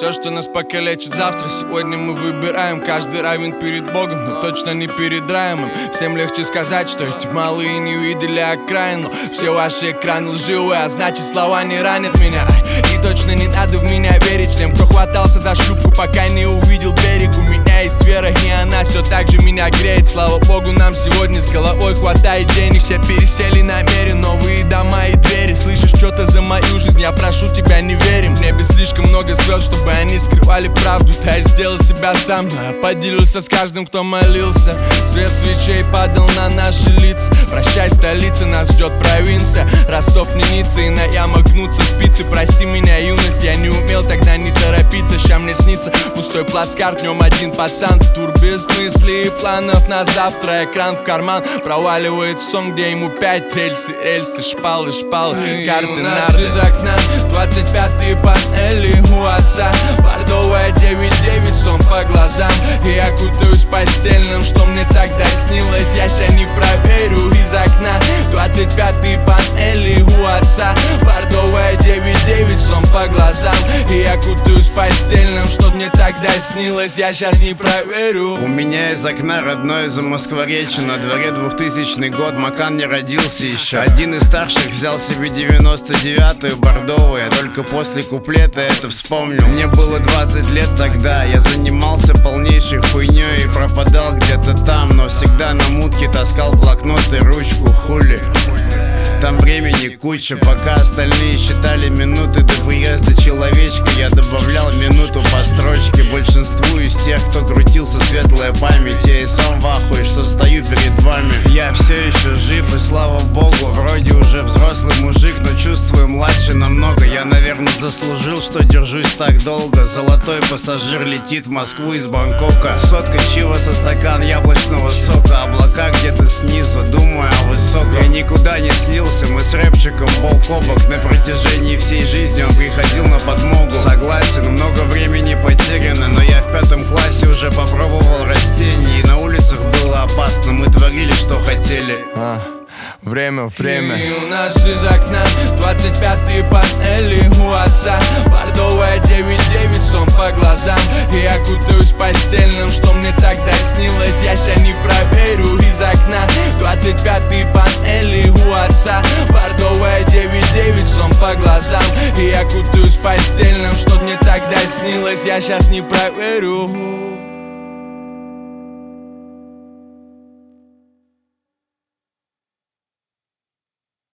Все, что нас покалечит завтра, сегодня мы выбираем. Каждый равен перед Богом, но точно не перед раем. Всем легче сказать, что эти малые не увидели окраину. Все ваши экраны лживые, а значит слова не ранят меня. И точно не надо в меня верить всем, кто хватался за шлюпку, пока не увидел берег. У меня есть вера, и она все так же меня греет. Слава Богу, нам сегодня с головой хватает денег. Все пересели на мере, новые дома и двери. Слышишь что-то за мою жизнь, я прошу тебя, не верим. В небе слишком много звезд, чтобы они скрывали правду. Да, я сделал себя сам, но я поделился с каждым, кто молился. Свет свечей падал на наши лица. Прощай, столица, нас ждет провинция. Ростов, не Ницца, и на ямах гнутся спицы. Прости меня, юность, я не умел тогда не торопиться. Ща мне снится пустой плацкарт, в нем один пацан. Тур без мыслей и планов на завтра. Экран в карман проваливает в сон, где ему 5 рельсы, шпалы, координаты. Из окна 25-й панели у отца. Бордовая 9-9, сон по глазам. И я кутаюсь постельным, что мне тогда снилось. Я ща не проверю. Из окна 25-й панели у отца. Бордовая 9-9, сон по глазам. И я кутаюсь постельным, что мне тогда снилось. Я щас не проверю. У меня из окна родной Замоскворечье. На дворе 2000 год, Макан не родился еще. Один из старших взял себе 99-ю бордовую. Я только после куплета это вспомнил. Мне было 20 лет тогда. Я занимался полнейшей хуйней и пропадал где-то там, но всегда на мутке таскал блокнот и ручку. Хули, там времени куча. Пока остальные считали минуты до приезда человечка, я добавлял минуту по строчке. Большинству из тех, кто крутился, светлая память. Я и сам в ахуе, что стою перед вами. Я все еще жив, и слава богу. Вроде уже взрослый мужик, но чувствую младше намного. Я, наверное, заслужил, что держусь так долго. Золотой пассажир летит в Москву из Бангкока. Сотка чива со стакан яблочного сока. Облака где-то снизу, думаю о высоком. Я никуда не слился, мы с рэпчиком бок о бок. На протяжении всей жизни он приходил на подмогу. Согласен, много времени потеряно, но я в 5 классе уже попробовал растения. И на улицах было опасно, мы творили, что хотели. Время. И у нас из окна 25-й панели у отца. Бордовая 9-9, сон по глазам. И я кутаюсь постельным, что мне тогда снилось. Я ща не проверю. Из окна 25-й панели у отца. Бордовая 9-9, сон по глазам. И я кутаюсь постельным, что мне тогда снилось. Я щас не проверю.